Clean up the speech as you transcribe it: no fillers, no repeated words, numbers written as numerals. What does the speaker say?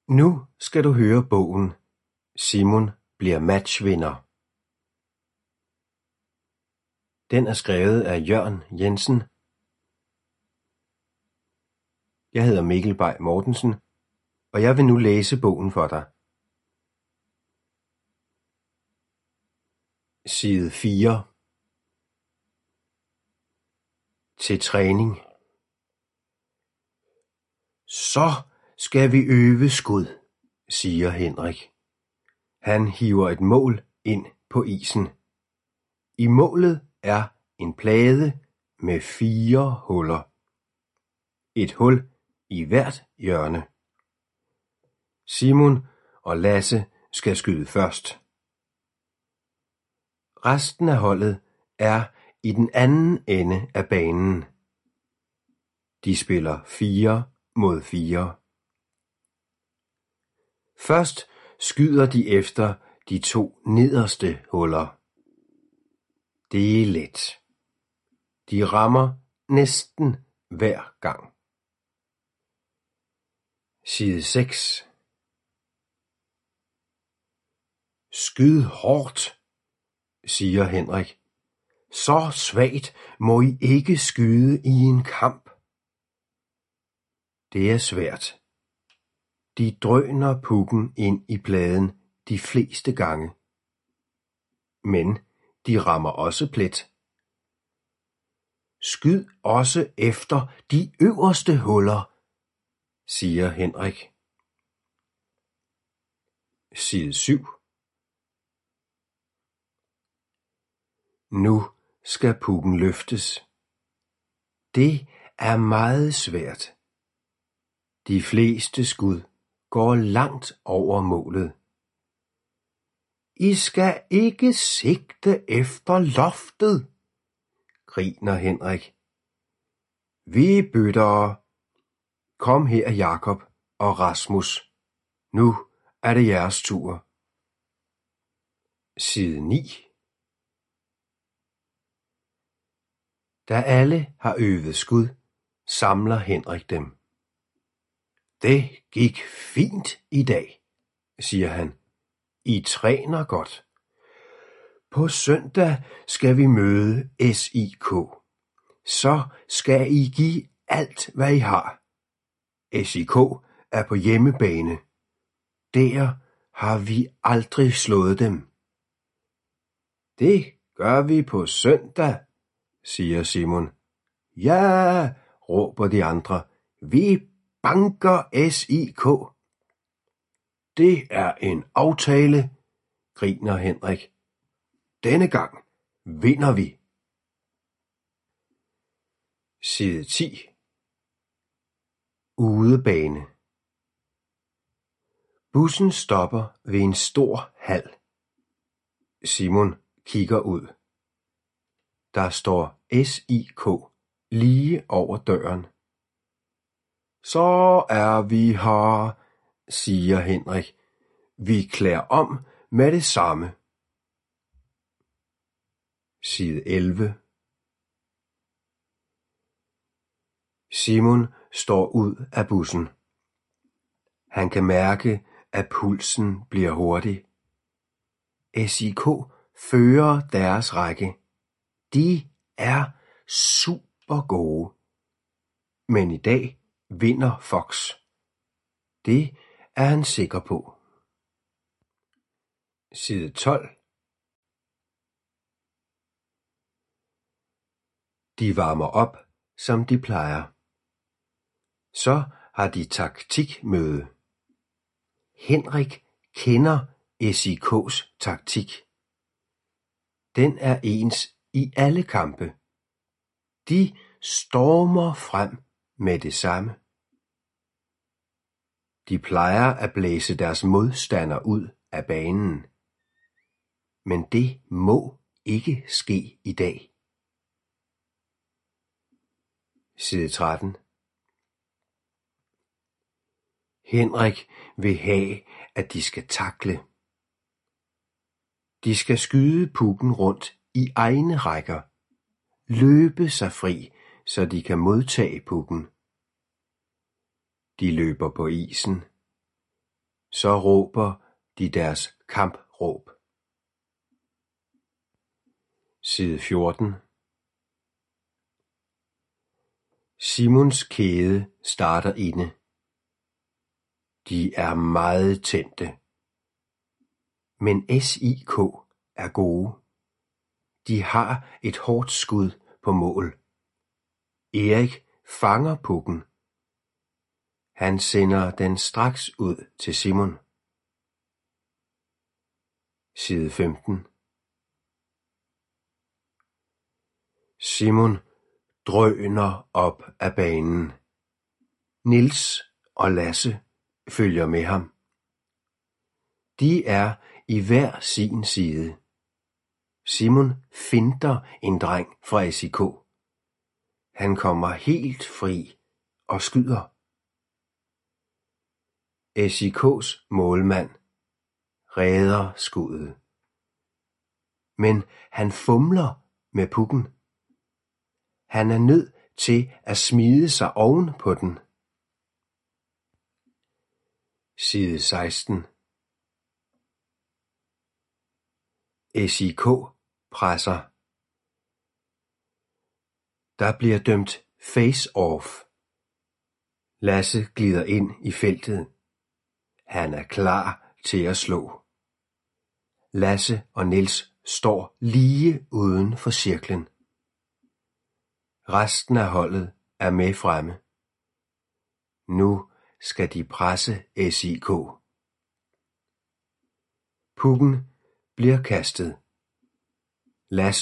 Nu skal du høre bogen Simon bliver matchvinder. Den er skrevet af Jørn Jensen. Jeg hedder Mikkel Bay Mortensen, og jeg vil nu læse bogen for dig. Side 4. Til træning. Så skal vi øve skud, siger Henrik. Han hiver et mål ind på isen. I målet er en plade med 4 huller. Et hul i hvert hjørne. Simon og Lasse skal skyde først. Resten af holdet er i den anden ende af banen. De spiller 4 mod 4. Først skyder de efter de 2 nederste huller. Det er let. De rammer næsten hver gang. Side 6. Skyd hårdt, siger Henrik. Så svagt må I ikke skyde i en kamp. Det er svært. De drøner pukken ind i pladen de fleste gange. Men de rammer også plet. Skyd også efter de øverste huller, siger Henrik. Side 7. Nu skal pukken løftes. Det er meget svært. De fleste skud går langt over målet. I skal ikke sigte efter loftet, griner Henrik. Vi bytter. Kom her, Jakob og Rasmus. Nu er det jeres tur. Side 9. Da alle har øvet skud, samler Henrik dem. Det gik fint i dag, siger han. I træner godt. På søndag skal vi møde SIK. Så skal I give alt, hvad I har. SIK er på hjemmebane. Der har vi aldrig slået dem. Det gør vi på søndag, siger Simon. Ja, råber de andre. Vi banker SIK. Det er en aftale, griner Henrik. Denne gang vinder vi. Side 10. Udebane. Bussen stopper ved en stor hal. Simon kigger ud. Der står SIK lige over døren. Så er vi her, siger Henrik. Vi klæder om med det samme. Side 11. Simon står ud af bussen. Han kan mærke, at pulsen bliver hurtig. SIK fører deres række. De er super gode. Men i dag vinder Fox. Det er han sikker på. Side 12. De varmer op, som de plejer. Så har de taktikmøde. Henrik kender SIK's taktik. Den er ens i alle kampe. De stormer frem med det samme. De plejer at blæse deres modstander ud af banen. Men det må ikke ske i dag. Side 13. Henrik vil have, at de skal takle. De skal skyde pukken rundt i egne rækker. Løbe sig fri, så de kan modtage pukken. De løber på isen. Så råber de deres kampråb. Side 14. Simons kæde starter inde. De er meget tændte. Men SIK er gode. De har et hårdt skud på mål. Erik fanger pukken. Han sender den straks ud til Simon. Side 15. Simon drøner op ad banen. Niels og Lasse følger med ham. De er i hver sin side. Simon finter en dreng fra SIK. Han kommer helt fri og skyder. SIK's målmand redder skuddet. Men han fumler med pukken. Han er nødt til at smide sig oven på den. Side 16. SIK presser. Der bliver dømt face-off. Lasse glider ind i feltet. Han er klar til at slå. Lasse og Niels står lige uden for cirklen. Resten af holdet er med fremme. Nu skal de presse SIK. Pukken bliver kastet. Lasse